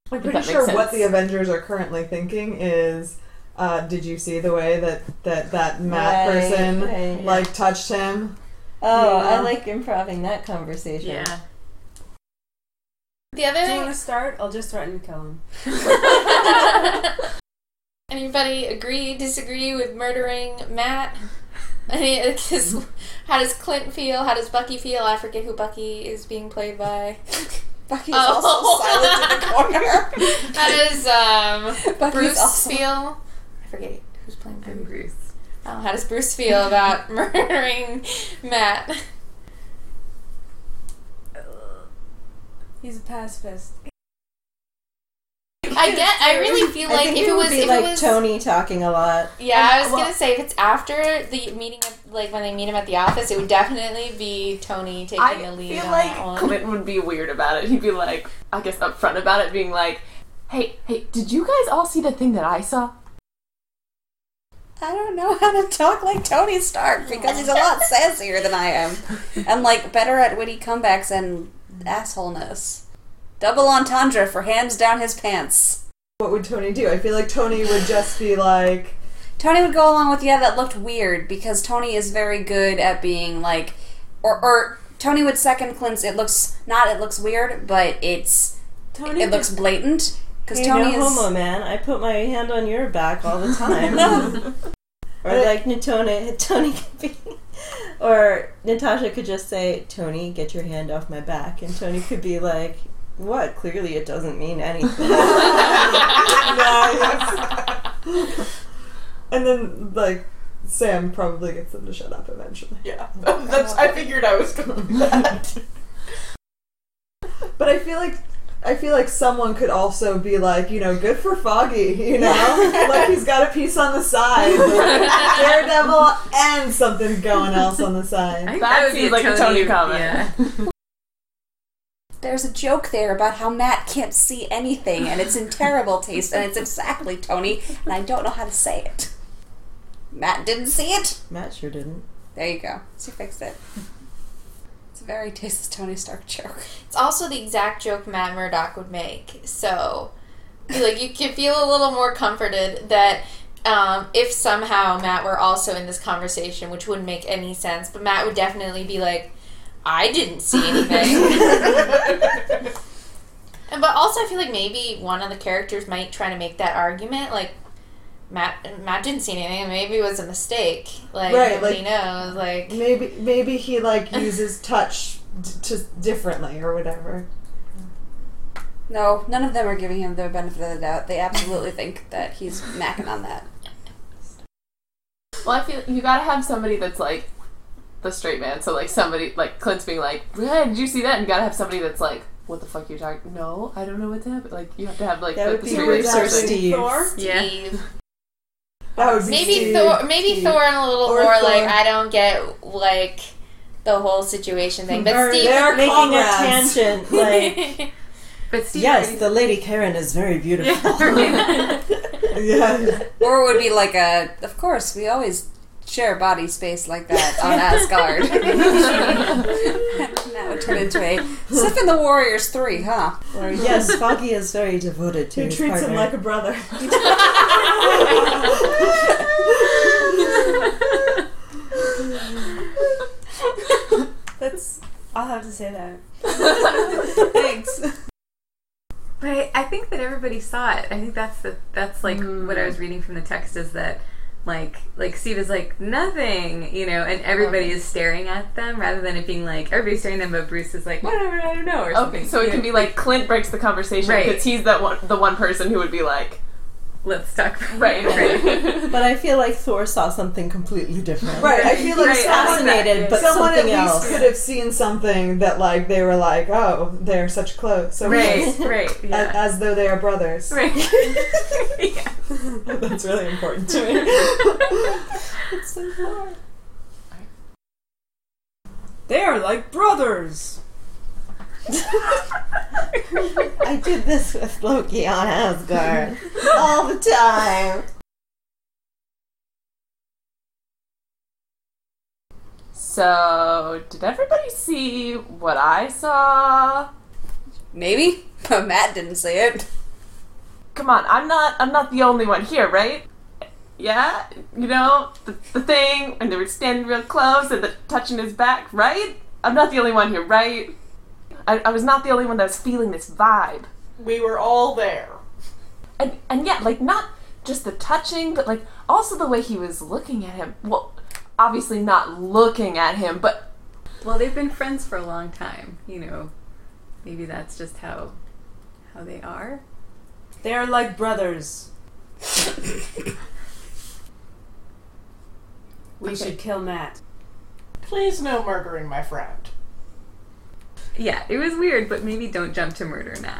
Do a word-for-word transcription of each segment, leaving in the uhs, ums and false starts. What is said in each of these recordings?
I'm pretty sure what the Avengers are currently thinking is, uh, did you see the way that that, that Matt right, person right, like yeah. touched him? Oh, yeah. I like improving that conversation. Yeah. The other Do thing... you want to start? I'll just threaten to kill him. Anybody agree, disagree with murdering Matt? I mean, because how does Clint feel? How does Bucky feel? I forget who Bucky is being played by. Bucky's Oh. also silent in the corner. How does um, Bucky's Bruce also- feel? I forget who's playing Bruce. I'm Bruce. Oh, how does Bruce feel about murdering Matt? He's a pacifist. I get. I really feel I like think if it it would was, be if like it was, Tony talking a lot. yeah, I was well- gonna say if it's after the meeting, at, like when they meet him at the office, it would definitely be Tony taking I the lead feel on like that one. Clint would be weird about it. He'd be like, I guess upfront about it, being like, hey, hey, did you guys all see the thing that I saw? I don't know how to talk like Tony Stark because he's a lot sassier than I am. And like better at witty comebacks and assholeness. Double entendre for hands down his pants. What would Tony do? I feel like Tony would just be like... Tony would go along with, yeah, that looked weird, because Tony is very good at being like... Or, or Tony would second Clint's, it looks... Not it looks weird, but it's... Tony it looks blatant. Because Hey, Tony no is... homo, man. I put my hand on your back all the time. Or like Tony, Tony could be... Or Natasha could just say, Tony, get your hand off my back. And Tony could be like... What? Clearly it doesn't mean anything. Nice. And then, like, Sam probably gets them to shut up eventually. Yeah, that's. I figured I was going to do that. But I feel like I feel like someone could also be like, you know, good for Foggy, you know? Like he's got a piece on the side. Like Daredevil and something going else on the side. I think that, that seems like a Tony comment. Yeah. There's a joke there about how Matt can't see anything, and it's in terrible taste, and it's exactly Tony, and I don't know how to say it. Matt didn't see it? Matt sure didn't. There you go. She fixed it. It's a very tasteless Tony Stark joke. It's also the exact joke Matt Murdock would make. So, like, you can feel a little more comforted that um, if somehow Matt were also in this conversation, which wouldn't make any sense, but Matt would definitely be like, I didn't see anything. And but also I feel like maybe one of the characters might try to make that argument, like Matt Matt didn't see anything, and maybe it was a mistake. Like Right, nobody like, knows. Like maybe maybe he like uses touch d- just differently or whatever. No, none of them are giving him the benefit of the doubt. They absolutely think that he's macking on that. Well, I feel you gotta have somebody that's like the straight man. So like somebody like Clint's being like, "Yeah, did you see that?" And you gotta have somebody that's like, "What the fuck are you talking? No, I don't know what's happening." Like you have to have like That the, would the be straight Bruce or person. Steve. Thor? Steve. That would be Maybe Steve, Thor. Maybe Steve. Thor and a little Or more Thor. like I don't get like the whole situation thing. But Or Steve. they're making comrades. a tangent like, But Steve yes, already- the Lady Karen is very beautiful. Yeah. Or it would be like a, of course, we always share body space like that on Asgard. And that would turn into a Sif and the Warriors three, huh? Or yes, Foggy is very devoted to He his treats partner. him like a brother. That's... I'll have to say that. Thanks. But I, I think that everybody saw it. I think that's the that's like Mm. what I was reading from the text is that like like Steve is like nothing, you know, and everybody is staring at them rather than it being like everybody's staring at them, but Bruce is like whatever, I don't know, or something. Okay, so it You can know, be like Clint breaks the conversation Right. because he's that one, the one person who would be like, let's talk. right, right. But I feel like Thor saw something completely different. Right, I feel like Right, someone, fascinated, but someone at something least else. could have seen something that, like, they were like, oh, they're such close. So right, close. right, A- yeah. As, though they are brothers. Right. Yeah. That's really important to me. It's so hard. They are like brothers! I did this with Loki on Asgard all the time. So, did everybody see what I saw? Maybe, but Matt didn't see it. come on, I'm not I'm not the only one here, right? Yeah? You know, the, the thing, and they were standing real close and the touching his back, right? I'm not the only one here, right? I, I was not the only one that was feeling this vibe. We were all there. And and yeah, like, not just the touching, but, like, also the way he was looking at him. Well, obviously not looking at him, but... Well, they've been friends for a long time, you know. Maybe that's just how how they are. They are like brothers. We Okay. should kill Matt. Please no murdering my friend. Yeah, it was weird, but maybe don't jump to murder Nat.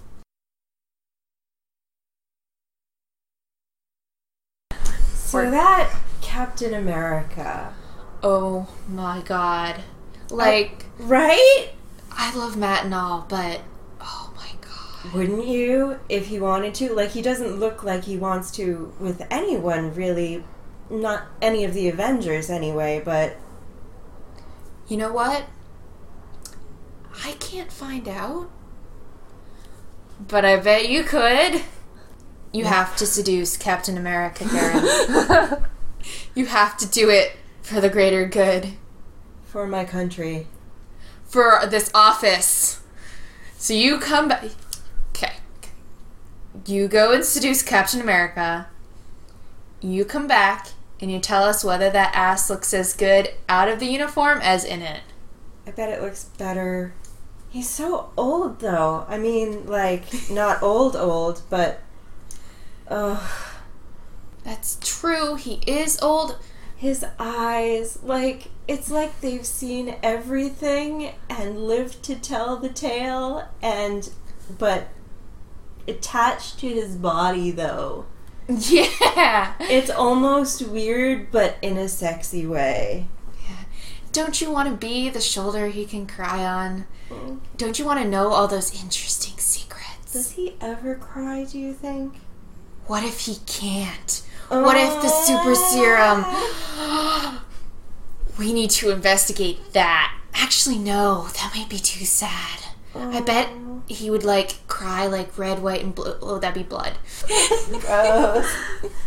So that Captain America, Oh my god. Like, right? I love Matt and all, but oh my god. Wouldn't you if he wanted to? Like, he doesn't look like he wants to with anyone, really. Not any of the Avengers, anyway, but... You know what? I can't find out. But I bet you could. You have to seduce Captain America, Karen. You have to do it for the greater good. For my country. For this office. So you come back. Okay. You go and seduce Captain America. You come back and you tell us whether that ass looks as good out of the uniform as in it. I bet it looks better. He's so old, though. I mean, like, not old old, but... Ugh. That's true. He is old. His eyes, like, it's like they've seen everything and lived to tell the tale, and... But attached to his body, though. Yeah. It's almost weird, but in a sexy way. Don't you want to be the shoulder he can cry on? Mm. Don't you want to know all those interesting secrets? Does he ever cry, do you think? What if he can't? What if the super serum... We need to investigate that. Actually, no. That might be too sad. I bet he would, like, cry like red, white, and blue. Oh, that'd be blood. Gross.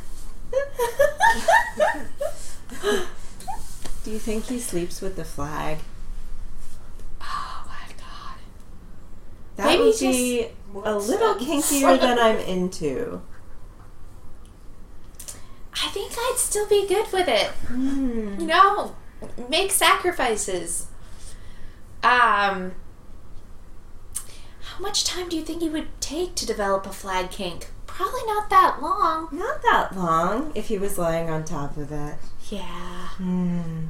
Do you think he sleeps with the flag? Oh, my God. That Maybe would just- be a little kinkier than I'm into. I think I'd still be good with it. Hmm. You know, make sacrifices. Um... How much time do you think it would take to develop a flag kink? Probably not that long. Not that long, if he was lying on top of it. Yeah. Hmm.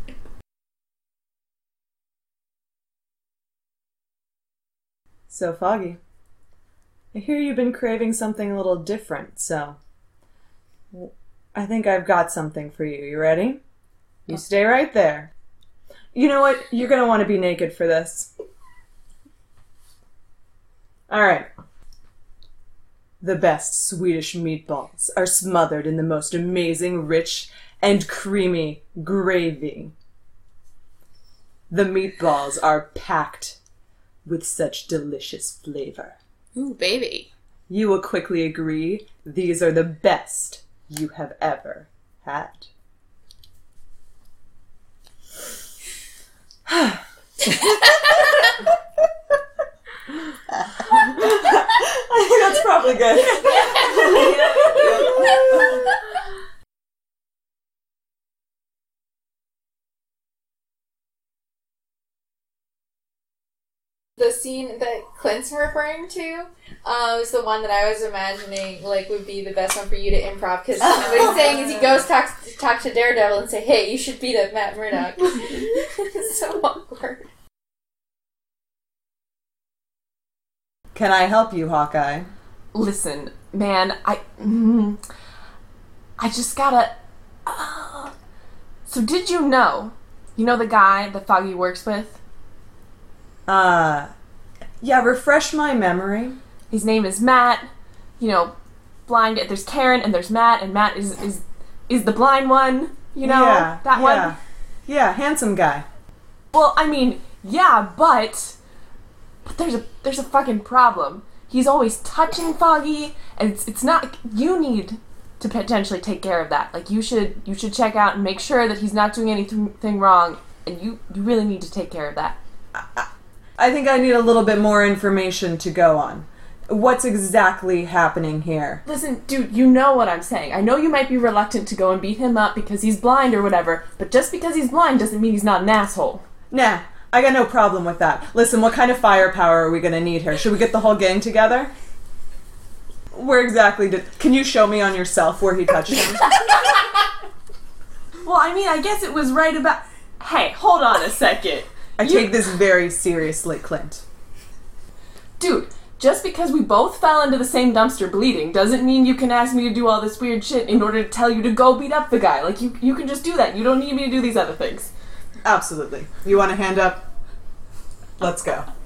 So, Foggy, I hear you've been craving something a little different, so I think I've got something for you. You ready? You stay right there. You know what? You're going to want to be naked for this. All right. The best Swedish meatballs are smothered in the most amazing, rich, and creamy gravy. The meatballs are packed with such delicious flavor. Ooh, baby. You will quickly agree these are the best you have ever had. I think that's probably good. The scene that Clint's referring to uh, was the one that I was imagining like would be the best one for you to improv, because what he's saying is he goes talk talk to Daredevil and say, "Hey, you should beat up Matt Murdock." It's so awkward. Can I help you, Hawkeye? Listen, man, I... Mm, I just gotta... Uh, so did you know? You know the guy that Foggy works with? Uh, yeah, refresh my memory. His name is Matt. You know, blind... There's Karen and there's Matt, and Matt is is, is the blind one. You know? yeah, that yeah. one? Yeah, handsome guy. Well, I mean, yeah, but... But there's a there's a fucking problem. he's always touching Foggy, and it's, it's not, you need to potentially take care of that. Like, you should, you should check out and make sure that he's not doing anything wrong, and you, you really need to take care of that. I, I think I need a little bit more information to go on. What's exactly happening here? Listen, dude, you know what I'm saying. I know you might be reluctant to go and beat him up because he's blind or whatever, but just because he's blind doesn't mean he's not an asshole. Nah, I got no problem with that. Listen, what kind of firepower are we gonna need here? Should we get the whole gang together? Where exactly did... Can you show me on yourself where he touched him? Well, I mean, I guess it was right about... Hey, hold on a second. I You- take this very seriously, Clint. Dude, just because we both fell into the same dumpster bleeding doesn't mean you can ask me to do all this weird shit in order to tell you to go beat up the guy. Like, you, you can just do that. You don't need me to do these other things. Absolutely. You want a hand up? Let's go.